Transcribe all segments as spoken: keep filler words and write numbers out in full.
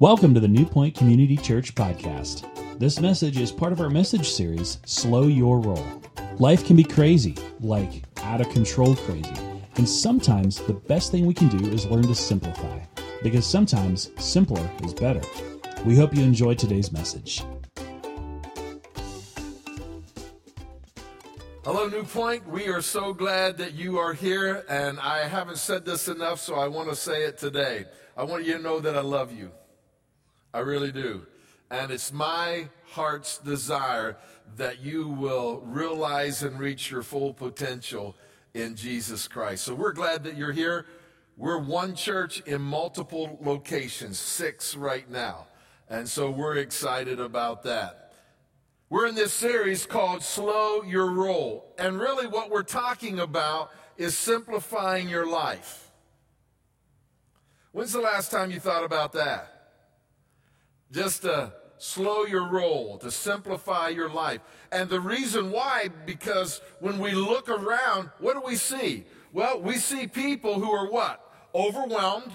Welcome to the New Point Community Church podcast. This message is part of our message series, Slow Your Roll. Life can be crazy, like out of control crazy. And sometimes the best thing we can do is learn to simplify, because sometimes simpler is better. We hope you enjoy today's message. Hello, New Point. We are so glad that you are here, and I haven't said this enough, so I want to say it today. I want you to know that I love you. I really do. And it's my heart's desire that you will realize and reach your full potential in Jesus Christ. So we're glad that you're here. We're one church in multiple locations, six right now. And so we're excited about that. We're in this series called Slow Your Roll. And really what we're talking about is simplifying your life. When's the last time you thought about that? Just to slow your roll, to simplify your life. And the reason why, because when we look around, what do we see? Well, we see people who are what? Overwhelmed,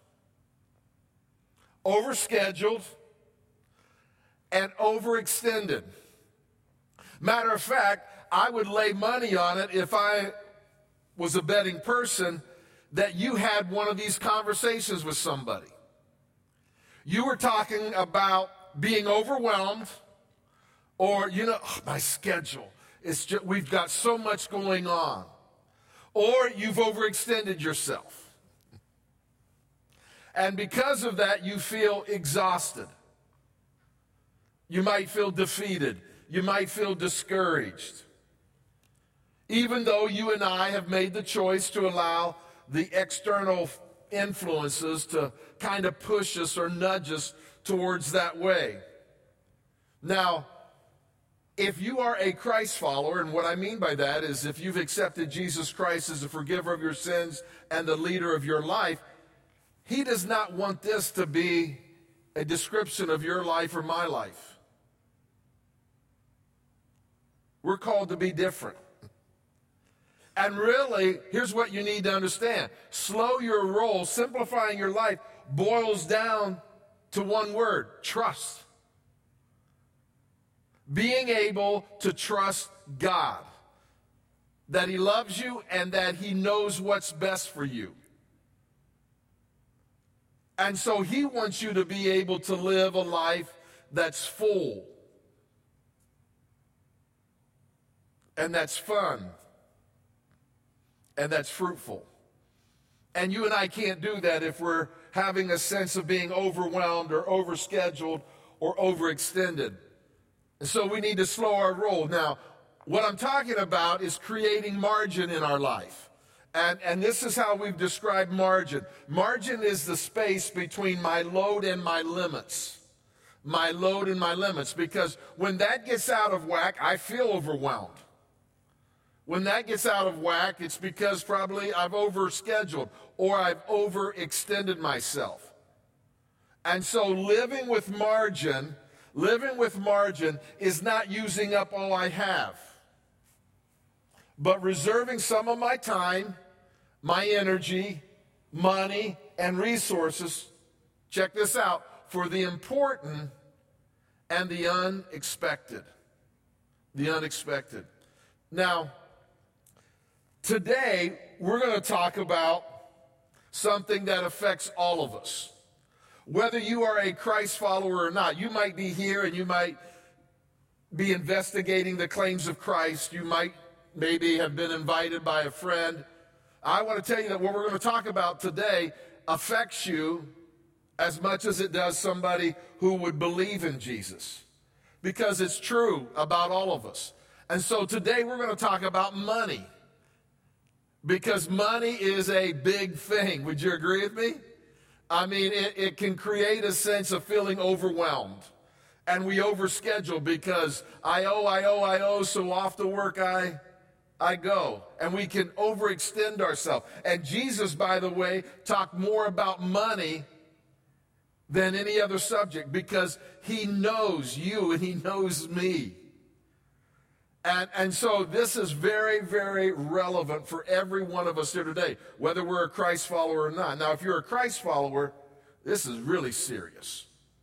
overscheduled, and overextended. Matter of fact, I would lay money on it if I was a betting person that you had one of these conversations with somebody. You were talking about being overwhelmed, or, you know, oh, my schedule, it's just, we've got so much going on. Or you've overextended yourself. And because of that, you feel exhausted. You might feel defeated. You might feel discouraged. Even though you and I have made the choice to allow the external influences to kind of push us or nudge us towards that way. Now, if you are a Christ follower, and what I mean by that is if you've accepted Jesus Christ as the forgiver of your sins and the leader of your life, he does not want this to be a description of your life or my life. We're called to be different. And really, here's what you need to understand. Slow your roll, simplifying your life, boils down to one word: trust. Being able to trust God. That he loves you and that he knows what's best for you. And so he wants you to be able to live a life that's full. And that's fun. And that's fruitful. And you and I can't do that if we're having a sense of being overwhelmed or overscheduled or overextended. And so we need to slow our roll. Now, what I'm talking about is creating margin in our life. And, and this is how we've described margin. Margin is the space between my load and my limits. My load and my limits. Because when that gets out of whack, I feel overwhelmed. When that gets out of whack, it's because probably I've overscheduled or I've overextended myself. And so living with margin, living with margin is not using up all I have, but reserving some of my time, my energy, money, and resources, check this out, for the important and the unexpected. The unexpected. Now, today, we're going to talk about something that affects all of us. Whether you are a Christ follower or not, you might be here and you might be investigating the claims of Christ. You might maybe have been invited by a friend. I want to tell you that what we're going to talk about today affects you as much as it does somebody who would believe in Jesus, because it's true about all of us. And so today we're going to talk about money. Because money is a big thing. Would you agree with me? I mean, it, it can create a sense of feeling overwhelmed. And we overschedule because I owe, I owe, I owe, so off to work I, I go. And we can overextend ourselves. And Jesus, by the way, talked more about money than any other subject because he knows you and he knows me. And, and so this is very, very relevant for every one of us here today, whether we're a Christ follower or not. Now, if you're a Christ follower, this is really serious.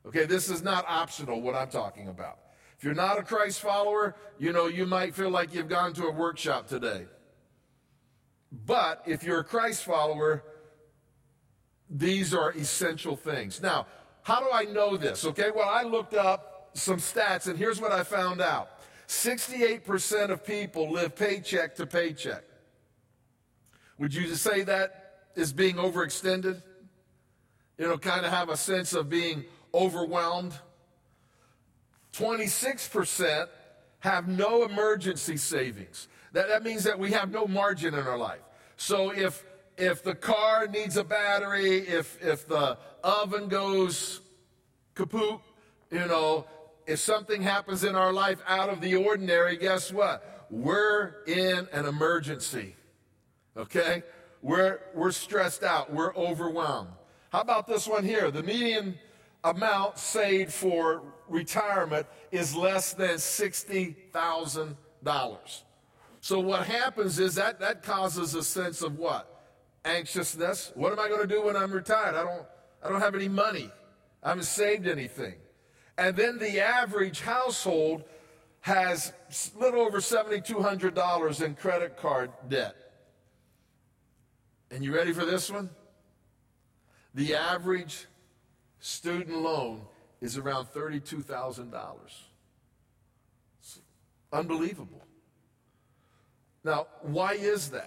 Okay, this is not optional, what I'm talking about. If you're not a Christ follower, you know, you might feel like you've gone to a workshop today. But if you're a Christ follower, these are essential things. Now, how do I know this? Okay, well, I looked up some stats, and here's what I found out. sixty-eight percent of people live paycheck to paycheck. Would you say that is being overextended? You know, kind of have a sense of being overwhelmed? twenty-six percent have no emergency savings. That, that means that we have no margin in our life. So if if the car needs a battery, if if the oven goes kaput, you know, if something happens in our life out of the ordinary, guess what? We're in an emergency. Okay? We're we're stressed out. We're overwhelmed. How about this one here? The median amount saved for retirement is less than sixty thousand dollars. So what happens is that that causes a sense of what? Anxiousness. What am I going to do when I'm retired? I don't I don't have any money. I haven't saved anything. And then the average household has a little over seven thousand two hundred dollars in credit card debt. And you ready for this one? The average student loan is around thirty-two thousand dollars. It's unbelievable. Now, why is that?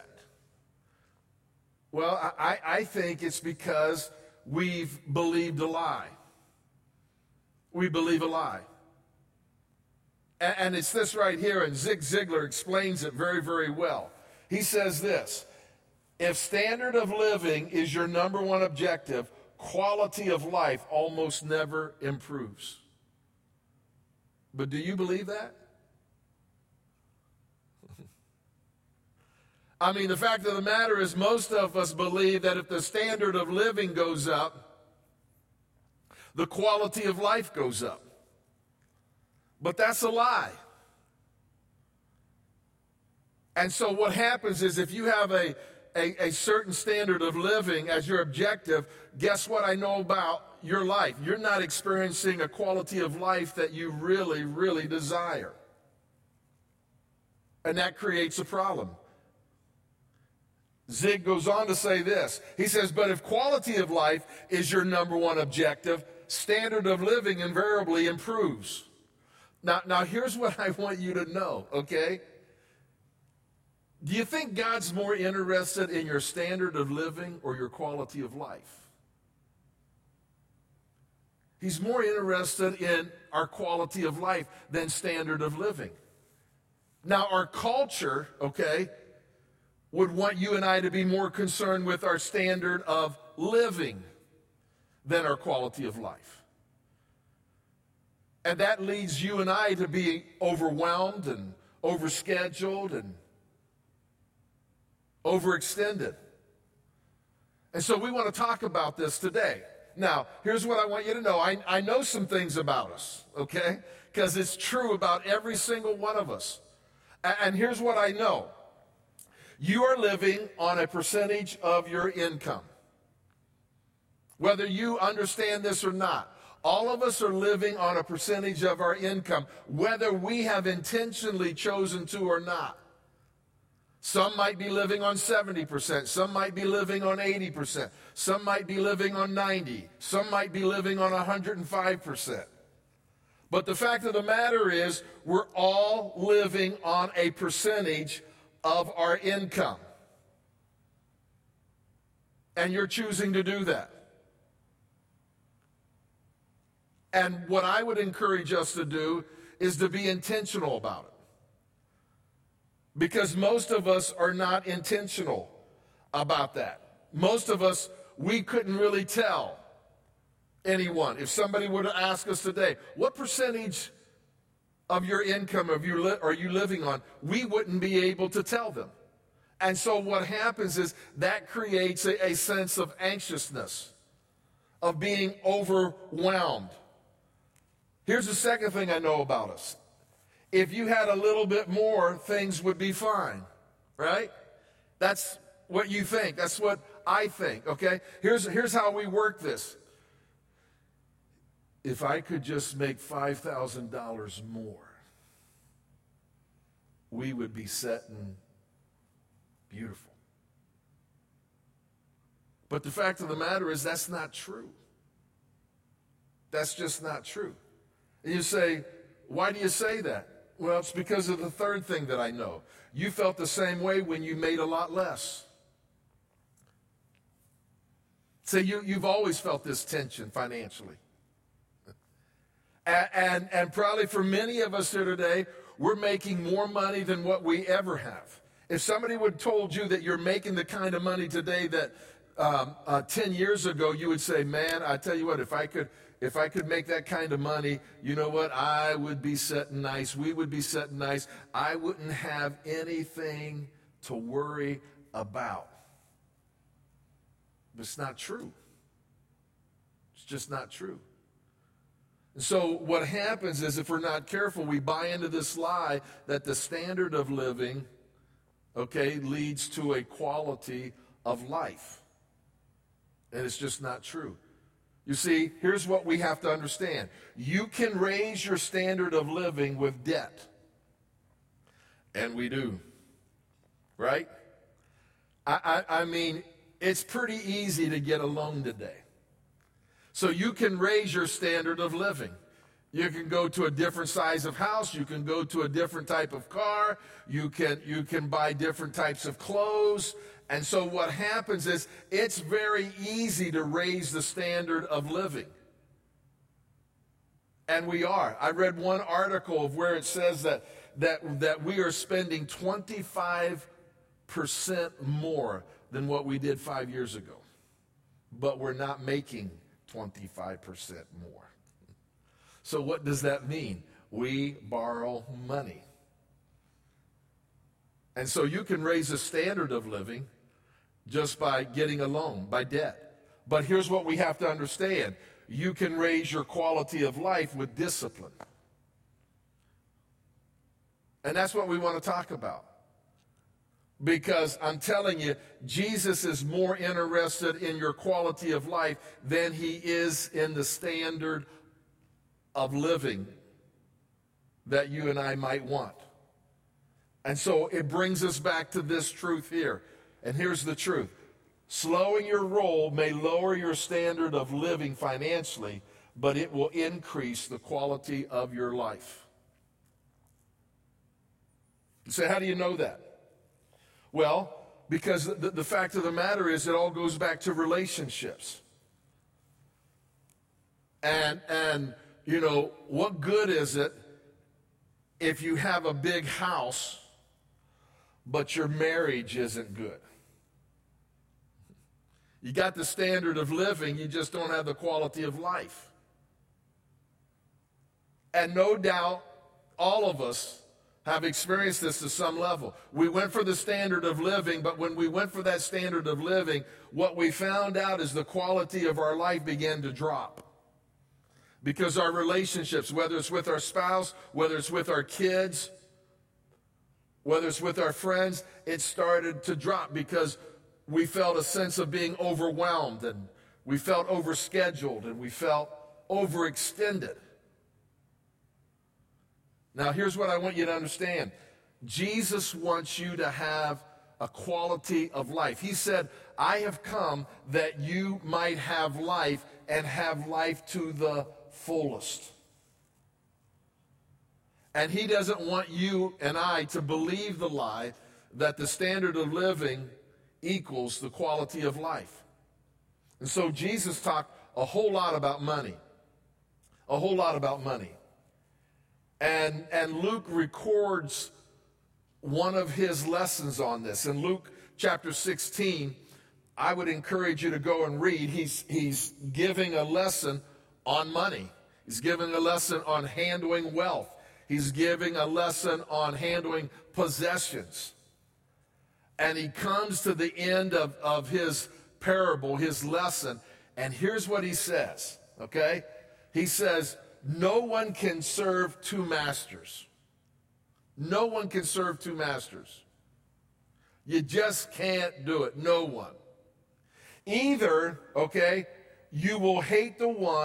Well, I, I think it's because we've believed a lie. We believe a lie. And, and it's this right here, and Zig Ziglar explains it very, very well. He says this: if standard of living is your number one objective, quality of life almost never improves. But do you believe that? I mean, the fact of the matter is most of us believe that if the standard of living goes up, the quality of life goes up. But that's a lie. And so what happens is if you have a, a, a certain standard of living as your objective, guess what I know about your life? You're not experiencing a quality of life that you really, really desire. And that creates a problem. Zig goes on to say this. He says, but if quality of life is your number one objective, standard of living invariably improves. Now, now here's what I want you to know, okay? Do you think God's more interested in your standard of living or your quality of life? He's more interested in our quality of life than standard of living. Now, our culture, okay, would want you and I to be more concerned with our standard of living than our quality of life. And that leads you and I to be overwhelmed and overscheduled and overextended. And so we want to talk about this today. Now, here's what I want you to know. I, I know some things about us, okay? Because it's true about every single one of us. And, and here's what I know. You are living on a percentage of your income. Whether you understand this or not, all of us are living on a percentage of our income, whether we have intentionally chosen to or not. Some might be living on seventy percent. Some might be living on eighty percent. Some might be living on ninety. Some might be living on one hundred five percent. But the fact of the matter is, we're all living on a percentage of our income. And you're choosing to do that. And what I would encourage us to do is to be intentional about it. Because most of us are not intentional about that. Most of us, we couldn't really tell anyone. If somebody were to ask us today, what percentage of your income are you, li- are you living on? We wouldn't be able to tell them. And so what happens is that creates a, a sense of anxiousness, of being overwhelmed. Here's the second thing I know about us. If you had a little bit more, things would be fine, right? That's what you think. That's what I think, okay? Here's, here's how we work this. if I could just make five thousand dollars more, we would be setting beautiful. But the fact of the matter is that's not true. That's just not true. And you say, why do you say that? Well, it's because of the third thing that I know. You felt the same way when you made a lot less. So you, you've always felt this tension financially. And, and, and probably for many of us here today, we're making more money than what we ever have. If somebody would have told you that you're making the kind of money today that um, uh, ten years ago, you would say, man, I tell you what, if I could if I could make that kind of money, you know what, I would be setting nice. We would be setting nice. I wouldn't have anything to worry about. But it's not true. It's just not true. And so what happens is if we're not careful, we buy into this lie that the standard of living, okay, leads to a quality of life. And it's just not true. You see, here's what we have to understand. You can raise your standard of living with debt. And we do. Right? I, I, I mean, it's pretty easy to get a loan today. So you can raise your standard of living. You can go to a different size of house. You can go to a different type of car. You can, you can buy different types of clothes. And so what happens is it's very easy to raise the standard of living. And we are. I read one article of where it says that, that, that we are spending twenty-five percent more than what we did five years ago. But we're not making twenty-five percent more. So what does that mean? We borrow money. And so you can raise the standard of living just by getting a loan, by debt. But here's what we have to understand. You can raise your quality of life with discipline. And that's what we want to talk about. Because I'm telling you, Jesus is more interested in your quality of life than he is in the standard of living that you and I might want. And so it brings us back to this truth here. And here's the truth. Slowing your roll may lower your standard of living financially, but it will increase the quality of your life. You say, how do you know that? Well, because the, the fact of the matter is it all goes back to relationships. And, and, you know, what good is it if you have a big house, but your marriage isn't good? You got the standard of living, you just don't have the quality of life. And no doubt, all of us have experienced this to some level. We went for the standard of living, but when we went for that standard of living, what we found out is the quality of our life began to drop. Because our relationships, whether it's with our spouse, whether it's with our kids, whether it's with our friends, it started to drop because we felt a sense of being overwhelmed, and we felt overscheduled, and we felt overextended. Now, here's what I want you to understand. Jesus wants you to have a quality of life. He said, I have come that you might have life and have life to the fullest. And he doesn't want you and I to believe the lie that the standard of living equals the quality of life. And so Jesus talked a whole lot about money. A whole lot about money. And, and Luke records one of his lessons on this. In Luke chapter sixteen, I would encourage you to go and read. He's, he's giving a lesson on money. He's giving a lesson on handling wealth. He's giving a lesson on handling possessions. And he comes to the end of, of his parable, his lesson, and here's what he says, okay? He says, no one can serve two masters. No one can serve two masters. You just can't do it. No one. Either, okay, you will hate the one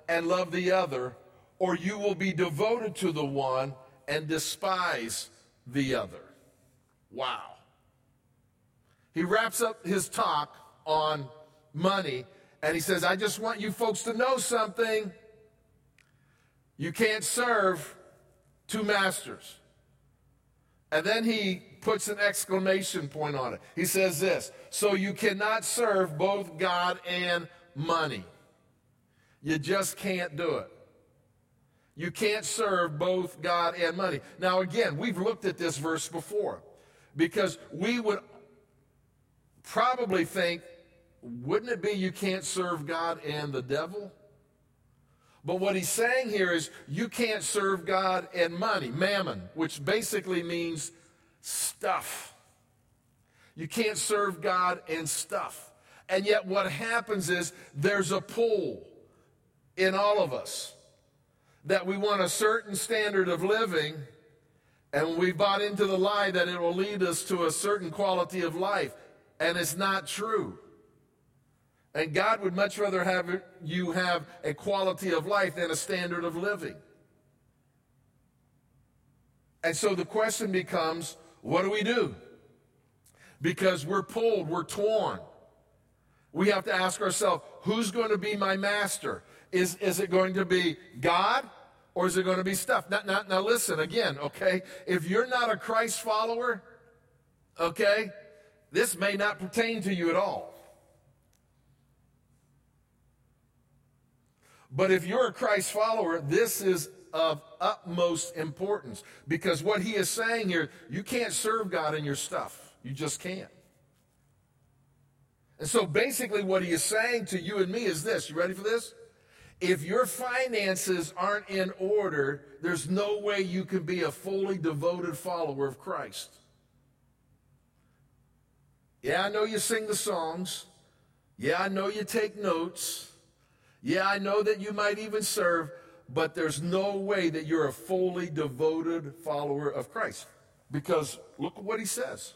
and love the other, or you will be devoted to the one and despise the other. Wow. He wraps up his talk on money, and he says, I just want you folks to know something. You can't serve two masters. And then he puts an exclamation point on it. He says this, so you cannot serve both God and money. You just can't do it. You can't serve both God and money. Now again, we've looked at this verse before because we would probably think, wouldn't it be you can't serve God and the devil? But what he's saying here is you can't serve God and money, mammon, which basically means stuff. You can't serve God and stuff. And yet what happens is there's a pull in all of us that we want a certain standard of living, and we bought into the lie that it will lead us to a certain quality of life, and it's not true. And God would much rather have you have a quality of life than a standard of living. And so the question becomes, what do we do? Because we're pulled, we're torn. We have to ask ourselves, who's going to be my master? Is, is it going to be God or is it going to be stuff? Now, now, now listen again, okay? If you're not a Christ follower, okay, this may not pertain to you at all. But if you're a Christ follower, this is of utmost importance. Because what he is saying here, you can't serve God in your stuff. You just can't. And so basically what he is saying to you and me is this. You ready for this? If your finances aren't in order, there's no way you can be a fully devoted follower of Christ. Yeah, I know you sing the songs. Yeah, I know you take notes. Yeah, I know that you might even serve, but there's no way that you're a fully devoted follower of Christ. Because look at what he says.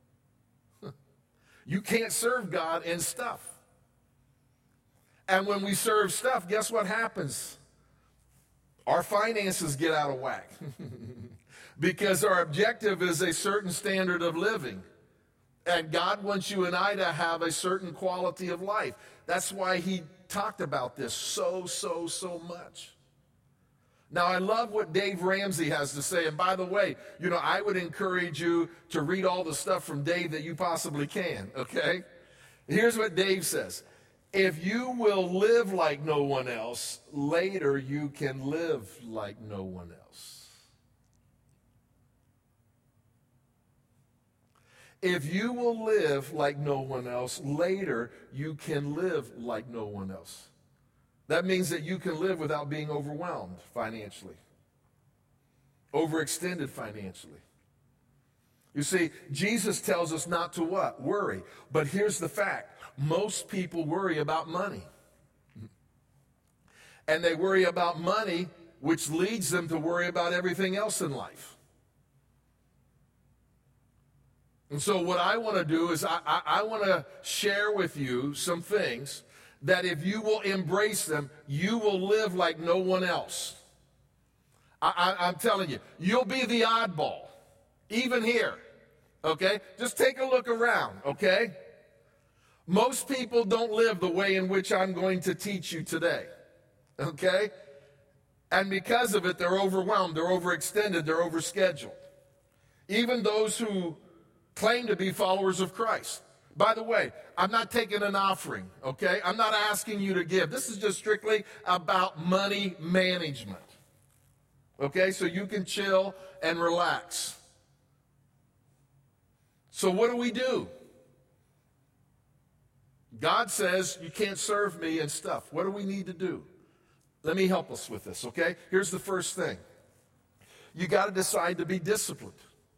You can't serve God and stuff. And when we serve stuff, guess what happens? Our finances get out of whack. Because our objective is a certain standard of living. And God wants you and I to have a certain quality of life. That's why he talked about this so, so, so much. Now, I love what Dave Ramsey has to say. And by the way, you know, I would encourage you to read all the stuff from Dave that you possibly can, okay? Here's what Dave says. If you will live like no one else, later you can live like no one else. If you will live like no one else, later you can live like no one else. That means that you can live without being overwhelmed financially, overextended financially. You see, Jesus tells us not to what? Worry. But here's the fact. Most people worry about money. And they worry about money, which leads them to worry about everything else in life. And so what I want to do is I, I, I want to share with you some things that if you will embrace them, you will live like no one else. I, I, I'm telling you, you'll be the oddball, even here, okay? Just take a look around, okay? Most people don't live the way in which I'm going to teach you today, okay? And because of it, they're overwhelmed, they're overextended, they're overscheduled. Even those who claim to be followers of Christ. By the way, I'm not taking an offering, okay? I'm not asking you to give. This is just strictly about money management, okay? So you can chill and relax. So what do we do? God says you can't serve me and stuff. What do we need to do? Let me help us with this, okay? Here's the first thing. You got to decide to be disciplined.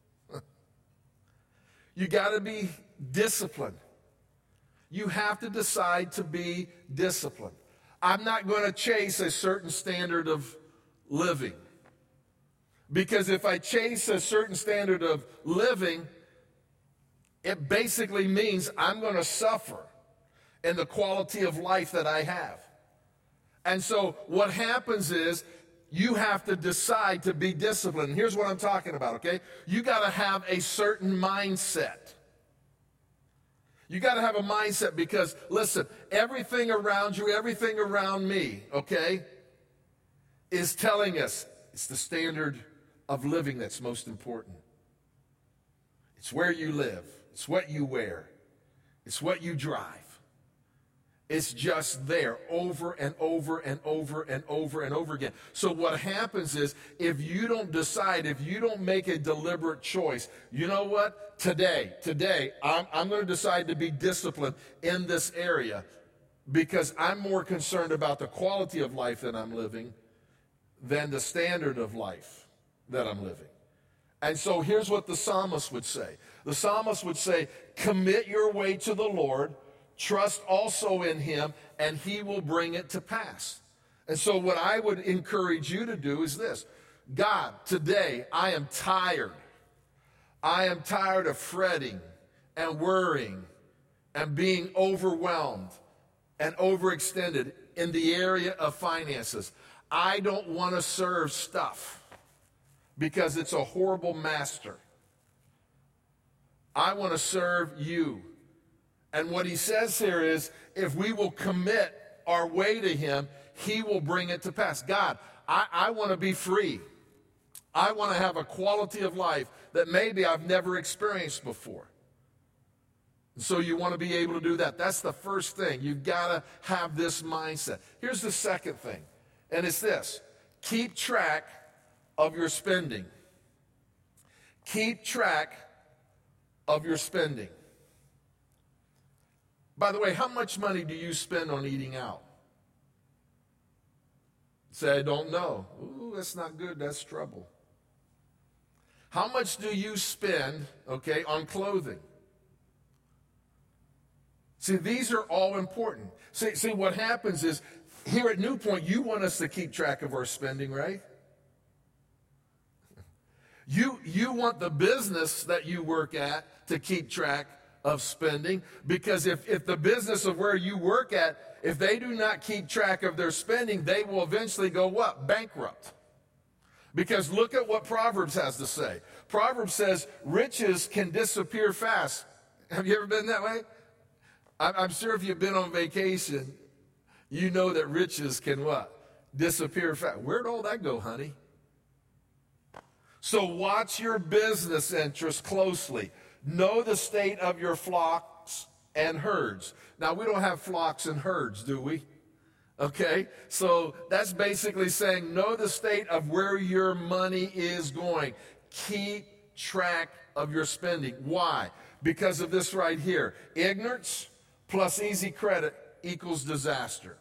You got to be disciplined. You have to decide to be disciplined. I'm not going to chase a certain standard of living. Because if I chase a certain standard of living, it basically means I'm going to suffer in the quality of life that I have. And so what happens is you have to decide to be disciplined. And here's what I'm talking about, okay? You got to have a certain mindset. You got to have a mindset because, listen, everything around you, everything around me, okay, is telling us it's the standard of living that's most important. It's where you live. It's what you wear. It's what you drive. It's just there over and over and over and over and over again. So what happens is if you don't decide, if you don't make a deliberate choice, you know what? Today, today, I'm, I'm going to decide to be disciplined in this area because I'm more concerned about the quality of life that I'm living than the standard of life that I'm living. And so here's what the psalmist would say. The psalmist would say, commit your way to the Lord, trust also in him, and he will bring it to pass. And so what I would encourage you to do is this. God, today I am tired. I am tired of fretting and worrying and being overwhelmed and overextended in the area of finances. I don't want to serve stuff because it's a horrible master. I want to serve you. And what he says here is, if we will commit our way to him, he will bring it to pass. God, I, I want to be free. I want to have a quality of life that maybe I've never experienced before. And so you want to be able to do that. That's the first thing. You've got to have this mindset. Here's the second thing, and it's this. Keep track of your spending. Keep track of your spending. By the way, how much money do you spend on eating out? Say, I don't know. Ooh, that's not good. That's trouble. How much do you spend, okay, on clothing? See, these are all important. See, see, what happens is, here at New Point, you want us to keep track of our spending, right? You, you want the business that you work at to keep track of spending, because if, if the business of where you work at, if they do not keep track of their spending, they will eventually go what? Bankrupt. Because look at what Proverbs has to say. Proverbs says riches can disappear fast. Have you ever been that way? I'm sure if you've been on vacation, you know that riches can what? Disappear fast. Where'd all that go, honey? So watch your business interests closely. Know the state of your flocks and herds. Now, we don't have flocks and herds, do we? Okay? So that's basically saying know the state of where your money is going. Keep track of your spending. Why? Because of this right here. Ignorance plus easy credit equals disaster.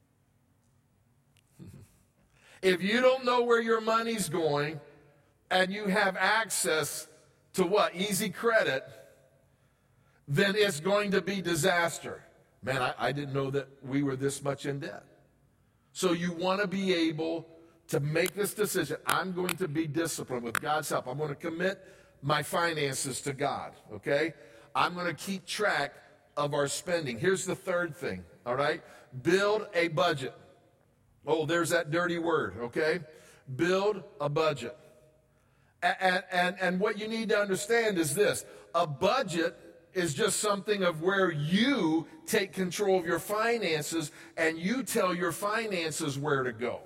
If you don't know where your money's going and you have access to what? Easy credit, then it's going to be disaster. Man, I, I didn't know that we were this much in debt. So you want to be able to make this decision. I'm going to be disciplined with God's help. I'm going to commit my finances to God, okay? I'm going to keep track of our spending. Here's the third thing, all right? Build a budget. Oh, there's that dirty word, okay? Build a budget. And, and, and what you need to understand is this. A budget is just something of where you take control of your finances and you tell your finances where to go.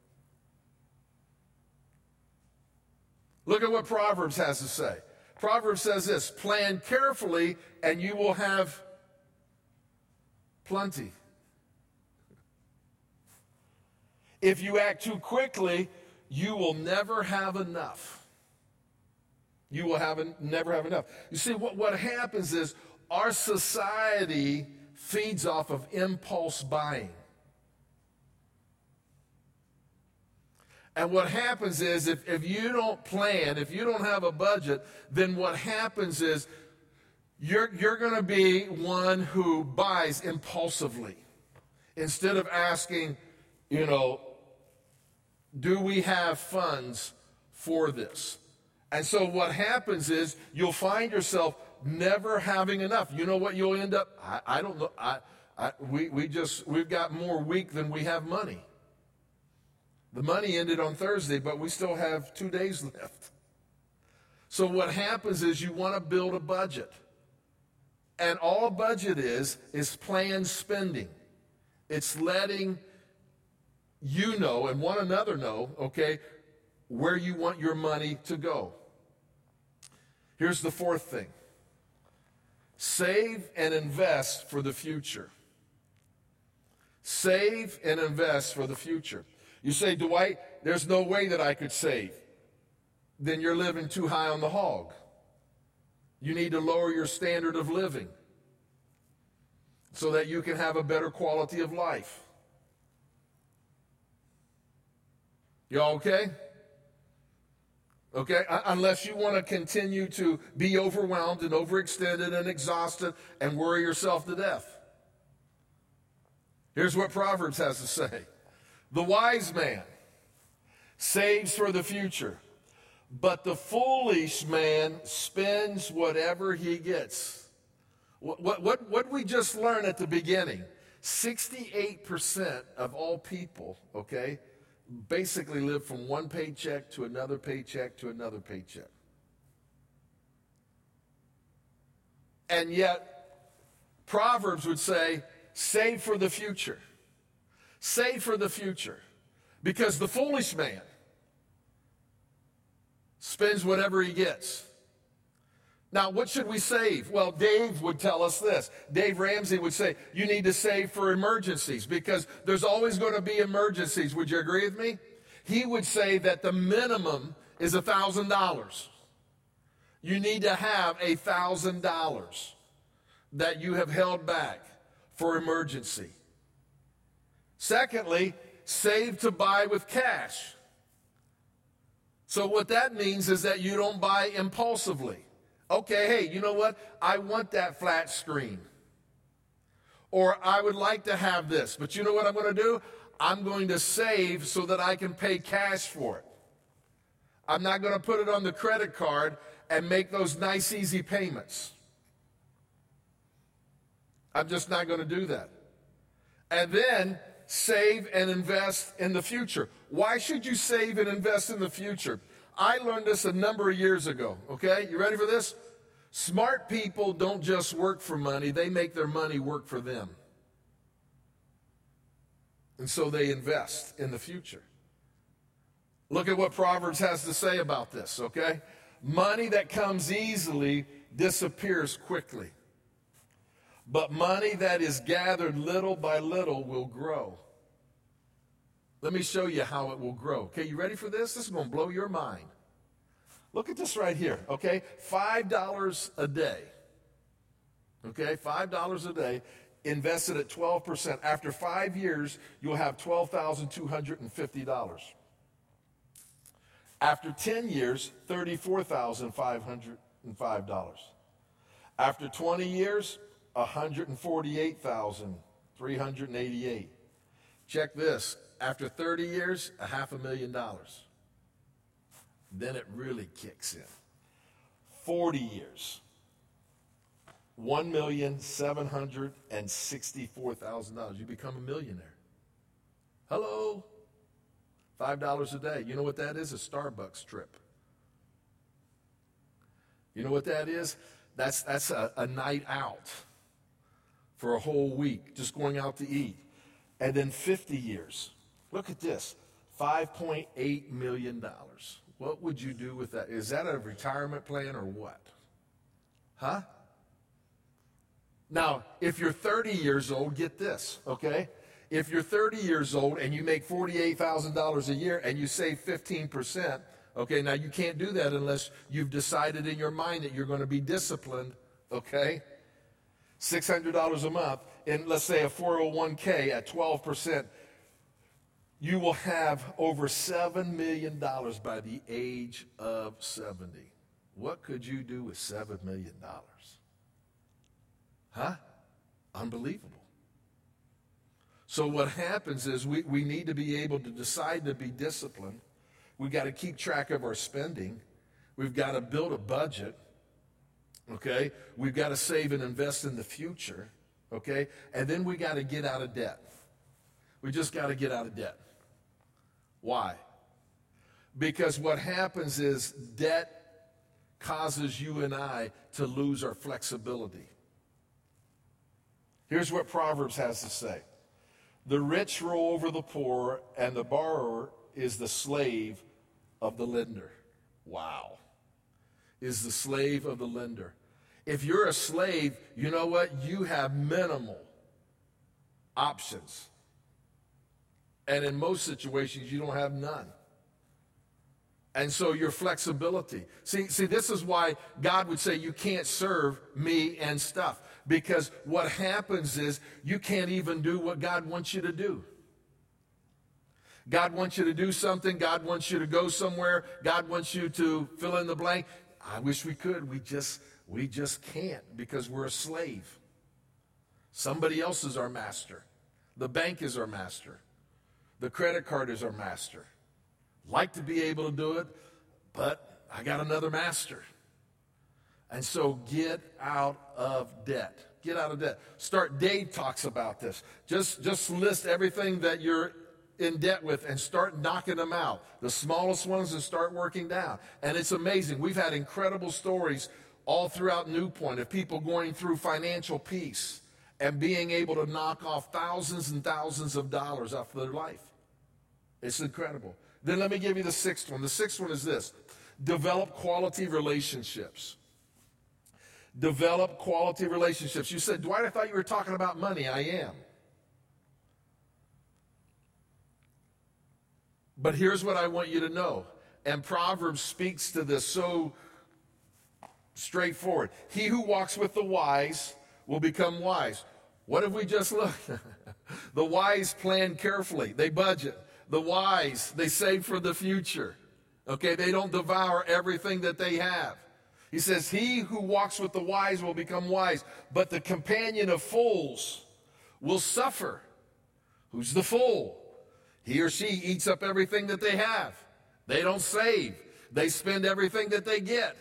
Look at what Proverbs has to say. Proverbs says this, plan carefully and you will have plenty. If you act too quickly, you will never have enough. You will have never have enough. You see, what, what happens is our society feeds off of impulse buying. And what happens is if, if you don't plan, if you don't have a budget, then what happens is you're, you're going to be one who buys impulsively. Instead of asking, you know, do we have funds for this? And so what happens is you'll find yourself never having enough. You know what you'll end up? I, I don't know. I, I, we, we just, we've got more week than we have money. The money ended on Thursday, but we still have two days left. So what happens is you want to build a budget. And all a budget is, is planned spending. It's letting you know and one another know, okay, where you want your money to go. Here's the fourth thing. Save and invest for the future. Save and invest for the future. You say, Dwight, there's no way that I could save. Then you're living too high on the hog. You need to lower your standard of living so that you can have a better quality of life. Y'all okay? Okay? Unless you want to continue to be overwhelmed and overextended and exhausted and worry yourself to death. Here's what Proverbs has to say. The wise man saves for the future, but the foolish man spends whatever he gets. What, what, what, what we just learned at the beginning, sixty-eight percent of all people, okay, basically live from one paycheck to another paycheck to another paycheck. And yet, Proverbs would say, save for the future. Save for the future. Because the foolish man spends whatever he gets. Now, what should we save? Well, Dave would tell us this. Dave Ramsey would say, you need to save for emergencies because there's always going to be emergencies. Would you agree with me? He would say that the minimum is one thousand dollars. You need to have one thousand dollars that you have held back for emergency. Secondly, save to buy with cash. So what that means is that you don't buy impulsively. Okay, hey, you know what? I want that flat screen. Or I would like to have this. But you know what I'm going to do? I'm going to save so that I can pay cash for it. I'm not going to put it on the credit card and make those nice, easy payments. I'm just not going to do that. And then save and invest in the future. Why should you save and invest in the future? I learned this a number of years ago, okay? You ready for this? Smart people don't just work for money, they make their money work for them. And so they invest in the future. Look at what Proverbs has to say about this, okay? Money that comes easily disappears quickly. But money that is gathered little by little will grow. Let me show you how it will grow. Okay, you ready for this? This is going to blow your mind. Look at this right here, okay? five dollars a day. Okay, five dollars a day, invested at twelve percent. After five years, you'll have twelve thousand two hundred fifty dollars. After ten years, thirty-four thousand five hundred five dollars. After twenty years, one hundred forty-eight thousand three hundred eighty-eight dollars. Check this. After thirty years, a half a million dollars. Then it really kicks in. forty years, one million seven hundred sixty-four thousand dollars. You become a millionaire. Hello? five dollars a day. You know what that is? A Starbucks trip. You know what that is? That's, that's a, a night out for a whole week, just going out to eat. And then fifty years. Look at this, five point eight million dollars. What would you do with that? Is that a retirement plan or what? Huh? Now, if you're thirty years old, get this, okay? If you're thirty years old and you make forty-eight thousand dollars a year and you save fifteen percent, okay, now you can't do that unless you've decided in your mind that you're going to be disciplined, okay? six hundred dollars a month, and let's say a four oh one k at twelve percent, you will have over seven million dollars by the age of seventy. What could you do with seven million dollars? Huh? Unbelievable. So what happens is we, we need to be able to decide to be disciplined. We've got to keep track of our spending. We've got to build a budget. Okay? We've got to save and invest in the future. okay? And then we got to get out of debt. We just got to get out of debt. Why? Because what happens is debt causes you and I to lose our flexibility. Here's what Proverbs has to say. The rich rule over the poor, and the borrower is the slave of the lender. Wow. Is the slave of the lender. If you're a slave, you know what? You have minimal options. And in most situations, you don't have none. And so your flexibility. See, see, this is why God would say you can't serve me and stuff. Because what happens is you can't even do what God wants you to do. God wants you to do something. God wants you to go somewhere. God wants you to fill in the blank. I wish we could. We just, we just can't because we're a slave. Somebody else is our master. The bank is our master. The credit card is our master. Like to be able to do it, but I got another master. And so get out of debt. Get out of debt. Start, Dave talks about this. Just, just list everything that you're in debt with and start knocking them out. The smallest ones and start working down. And it's amazing. We've had incredible stories all throughout New Point of people going through financial peace and being able to knock off thousands and thousands of dollars off of their life. It's incredible. Then let me give you the sixth one. The sixth one is this. Develop quality relationships. Develop quality relationships. You said, Dwight, I thought you were talking about money. I am. But here's what I want you to know. And Proverbs speaks to this so straightforward. He who walks with the wise will become wise. What have we just looked? The wise plan carefully. They budget. The wise, they save for the future. Okay, they don't devour everything that they have. He says, he who walks with the wise will become wise, but the companion of fools will suffer. Who's the fool? He or she eats up everything that they have. They don't save. They spend everything that they get.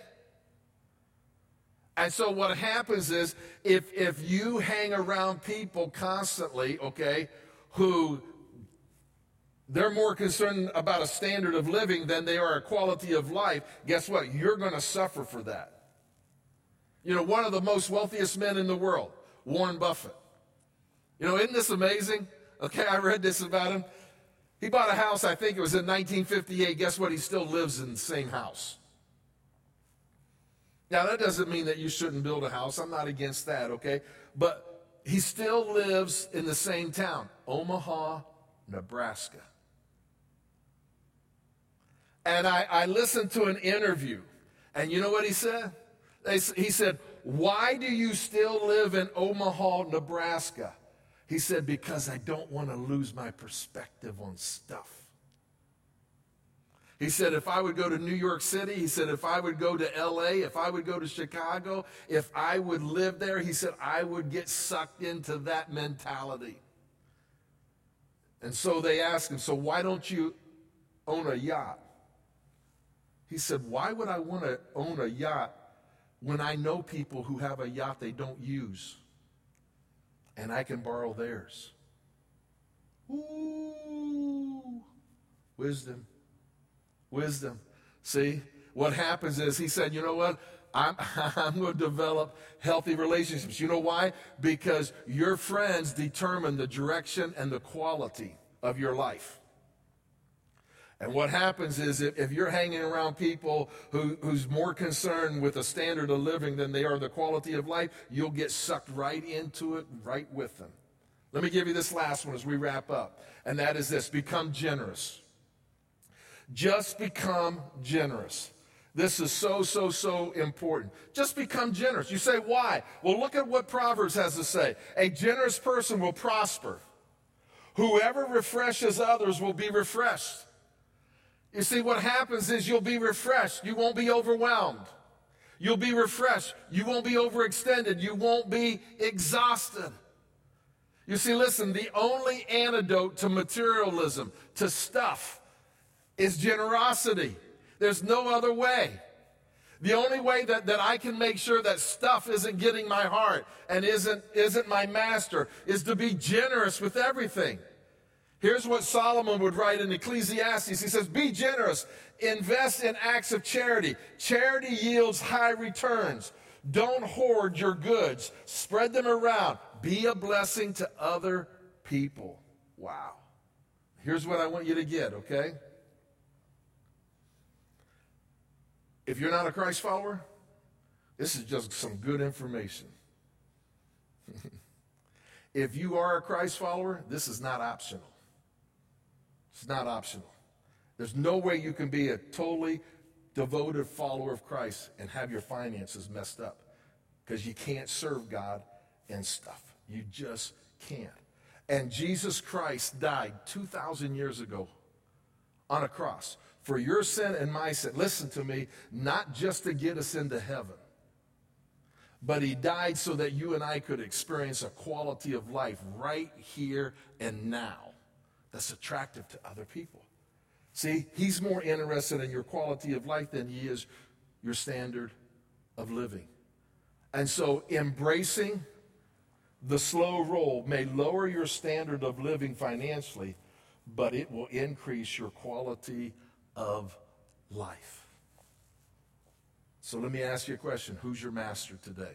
And so what happens is, if, if you hang around people constantly, okay, who they're more concerned about a standard of living than they are a quality of life, guess what? You're going to suffer for that. You know, one of the most wealthiest men in the world, Warren Buffett. You know, isn't this amazing? Okay, I read this about him. He bought a house, I think it was in nineteen fifty-eight. Guess what? He still lives in the same house. Now, that doesn't mean that you shouldn't build a house. I'm not against that, okay? But he still lives in the same town, Omaha, Nebraska. And I, I listened to an interview, and you know what he said? They, he said, why do you still live in Omaha, Nebraska? He said, because I don't want to lose my perspective on stuff. He said, if I would go to New York City, he said, if I would go to L A, if I would go to Chicago, if I would live there, he said, I would get sucked into that mentality. And so they asked him, so why don't you own a yacht? He said, why would I want to own a yacht when I know people who have a yacht they don't use and I can borrow theirs? Ooh, wisdom, wisdom. See, what happens is he said, you know what? I'm, I'm going to develop healthy relationships. You know why? Because your friends determine the direction and the quality of your life. And what happens is if, if you're hanging around people who, who's more concerned with the standard of living than they are the quality of life, you'll get sucked right into it, right with them. Let me give you this last one as we wrap up. And that is this: become generous. Just become generous. This is so, so, so important. Just become generous. You say, why? Well, look at what Proverbs has to say. A generous person will prosper. Whoever refreshes others will be refreshed. You see, what happens is you'll be refreshed. You won't be overwhelmed. You'll be refreshed. You won't be overextended. You won't be exhausted. You see, listen, the only antidote to materialism, to stuff, is generosity. There's no other way. The only way that, that I can make sure that stuff isn't getting my heart and isn't, isn't my master is to be generous with everything. Here's what Solomon would write in Ecclesiastes. He says, be generous. Invest in acts of charity. Charity yields high returns. Don't hoard your goods. Spread them around. Be a blessing to other people. Wow. Here's what I want you to get, okay? If you're not a Christ follower, this is just some good information. If you are a Christ follower, this is not optional. It's not optional. There's no way you can be a totally devoted follower of Christ and have your finances messed up, because you can't serve God and stuff. You just can't. And Jesus Christ died two thousand years ago on a cross for your sin and my sin. Listen to me, not just to get us into heaven, but he died so that you and I could experience a quality of life right here and now that's attractive to other people. See, he's more interested in your quality of life than he is your standard of living. And so embracing the slow roll may lower your standard of living financially, but it will increase your quality of life. So let me ask you a question. Who's your master today?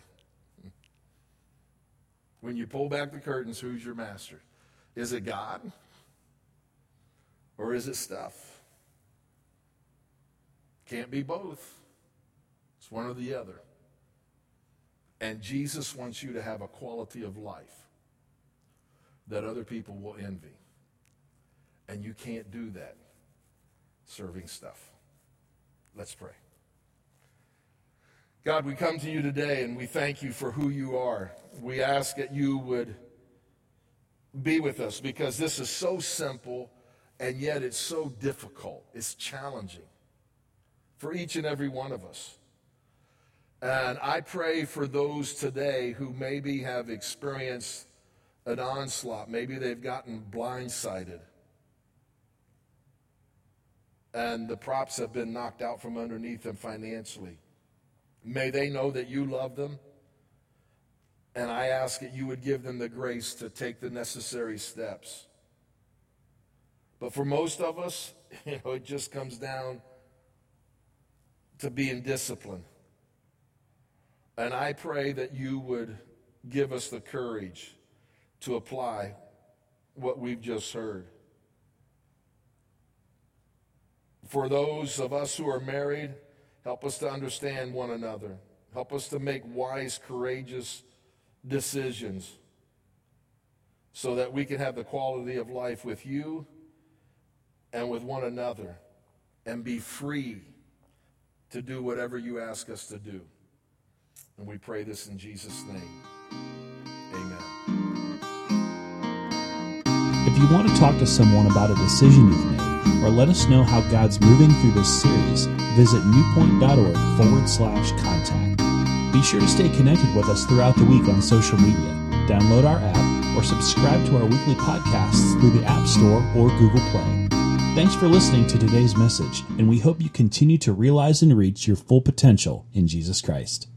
When you pull back the curtains, who's your master? Is it God? Or is it stuff? Can't be both. It's one or the other. And Jesus wants you to have a quality of life that other people will envy. And you can't do that serving stuff. Let's pray. God, we come to you today and we thank you for who you are. We ask that you would be with us, because this is so simple and yet it's so difficult. It's challenging for each and every one of us. And I pray for those today who maybe have experienced an onslaught. Maybe they've gotten blindsided and the props have been knocked out from underneath them financially. May they know that you love them. And I ask that you would give them the grace to take the necessary steps. But for most of us, you know, it just comes down to being disciplined. And I pray that you would give us the courage to apply what we've just heard. For those of us who are married, help us to understand one another. Help us to make wise, courageous decisions so that we can have the quality of life with you and with one another and be free to do whatever you ask us to do. And we pray this in Jesus' name. Amen. If you want to talk to someone about a decision you've made, or let us know how God's moving through this series, visit newpoint.org forward slash contact. Be sure to stay connected with us throughout the week on social media. Download our app or subscribe to our weekly podcasts through the App Store or Google Play. Thanks for listening to today's message, and we hope you continue to realize and reach your full potential in Jesus Christ.